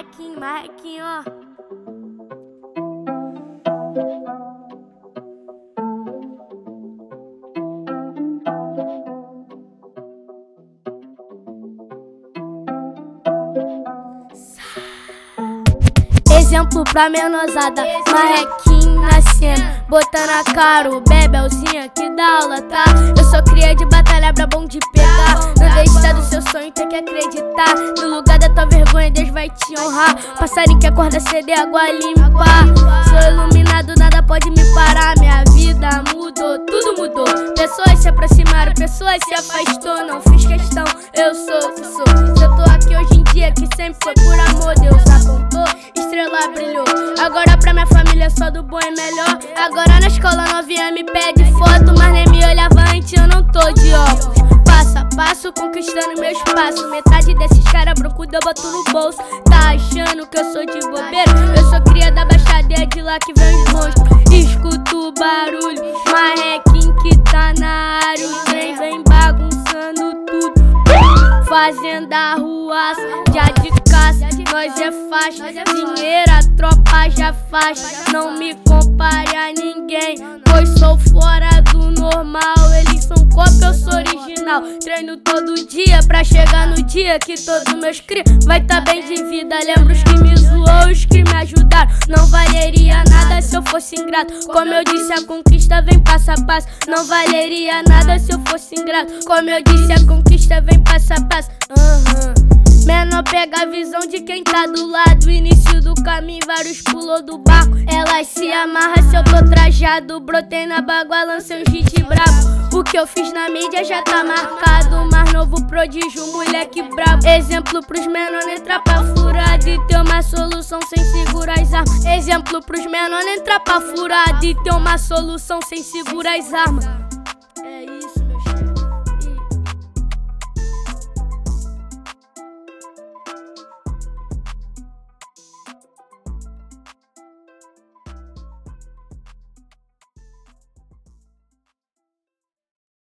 Marrequinho, ó. Exemplo pra menosada, marrequinho na cena, botando a cara, o bebelzinha que dá aula, tá? Eu sou cria de batalha, brabão de pegar. Não deixa do seu sonho, tem que acreditar. No lugar da tua vergonha, Deus vai te honrar. Passarinho que acorda cedo e água limpa. Sou iluminado, nada pode me parar. Minha vida mudou, tudo mudou. Pessoas se aproximaram, pessoas se afastou. Não fiz questão, eu sou o que sou. Se eu tô aqui hoje em dia, que sempre foi por amor. Deus apontou, estrela brilhou. Agora pra minha família só do bom é melhor. Agora na escola novinha me pede foto, mas nem me olhava antes, eu não tô de óculos. Passo a passo, conquistando meu espaço. Metade desses cara broncudo eu boto no bolso. Tá achando que eu sou de bobeira? Eu sou cria da baixadeira, de lá que vem os monstros. Escuto o barulho, marrequinho que tá na área. O trem vem bagunçando tudo, fazendo arruaça, já de caça. Nós é faixa, dinheiro a tropa já faz. Não me compare a ninguém, pois sou fora do normal. Eles são cópia, eu sou original. Treino todo dia pra chegar no dia que todos meus cria vai tá bem de vida. Lembro os que me zoou, os que me ajudaram. Não valeria nada se eu fosse ingrato. Como eu disse, a conquista vem passo a passo. Não valeria nada se eu fosse ingrato. Como eu disse, a conquista vem passo a passo. Menor pega a visão de quem tá do lado. Início do caminho, vários pulou do barco. Elas se amarram se eu tô trajado. Brotei na bagua, lancei um hit brabo. O que eu fiz na mídia já tá marcado. Mais novo prodígio, moleque brabo. Exemplo pros menor não entrar pra furada e ter uma solução sem segurar as armas. Exemplo pros menor não entrar pra furada e ter uma solução sem segurar as armas.